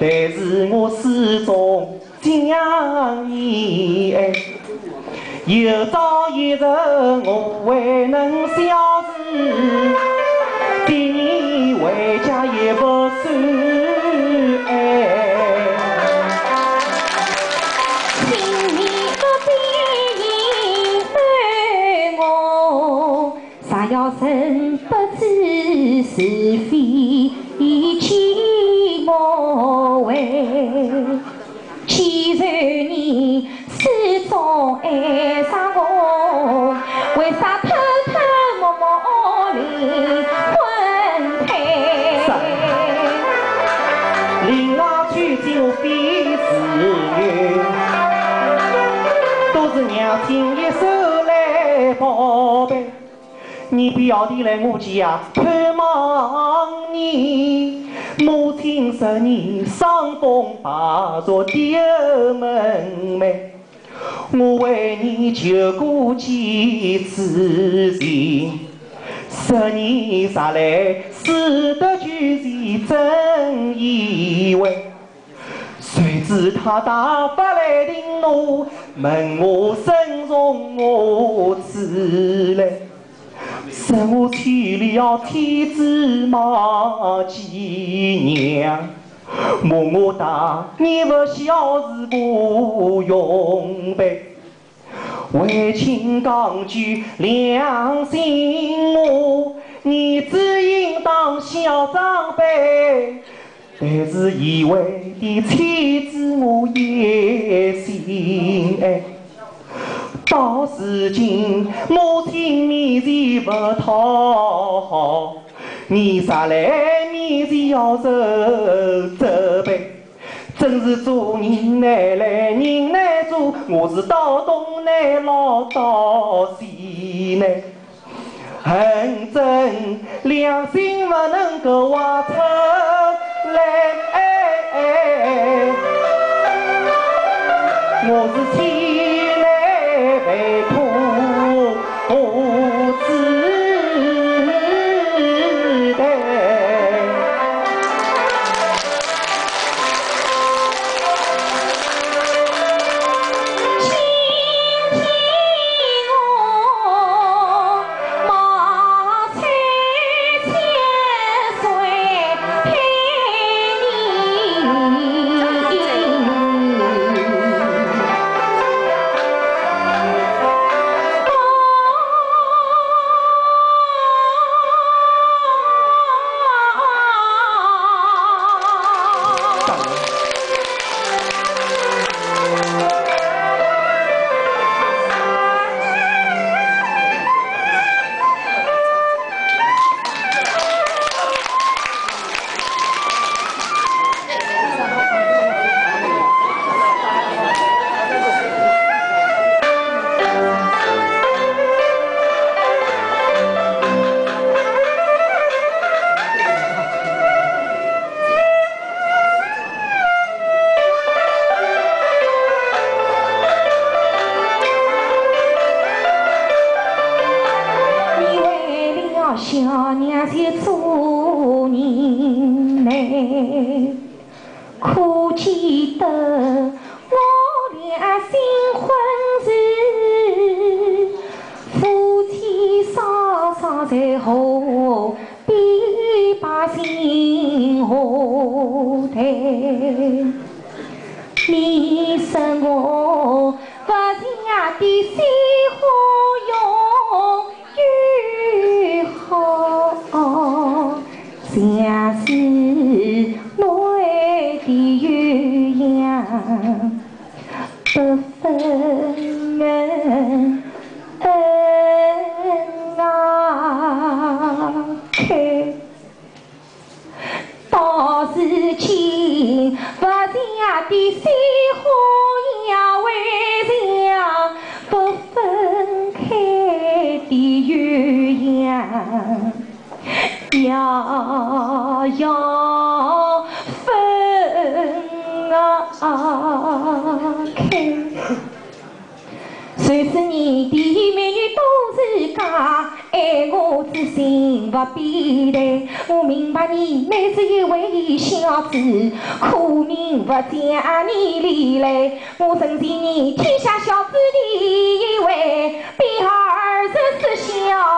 但是我始终敬仰你。有朝一日我还能小时，对你回家也不算。 请你不必隐瞒我，啥要人不知是非，起莫为。既然你始终爱上我，为啥偷偷摸摸离婚开？ 另外娶进非自愿，都是娘亲一手来宝贝。你表弟来我家盼望你，母亲10年伤风败俗丢门楣，我为你求过几次情，10年下来死得居然真以为。谁知他大发来定怒，问我身从我此来，使我去了天子马前娘，骂我大逆不孝是不用背，为情讲句良心话，儿子应当小长辈。但是以为的妻子我也心爱，到如今母亲面前不讨好，你啥来面前要受责备？真是做人难来人难做，我是到东南老到西南，恨真良心不能够挖出来。我是前来为苦自担。小娘就做人难，可见得我俩新婚时，夫妻双双在河边把心下谈。你说我不像的鲜花永远好，像是我爱的鸳鸯不分开。到如今不像的鲜花呀，为像不分开的鸳鸯，要分开。谁知你的美女都是假， 爱我之心不必待。我明白你乃是一位小子，苦命不将你离来。我曾见你天下小子第一位，第二十是小。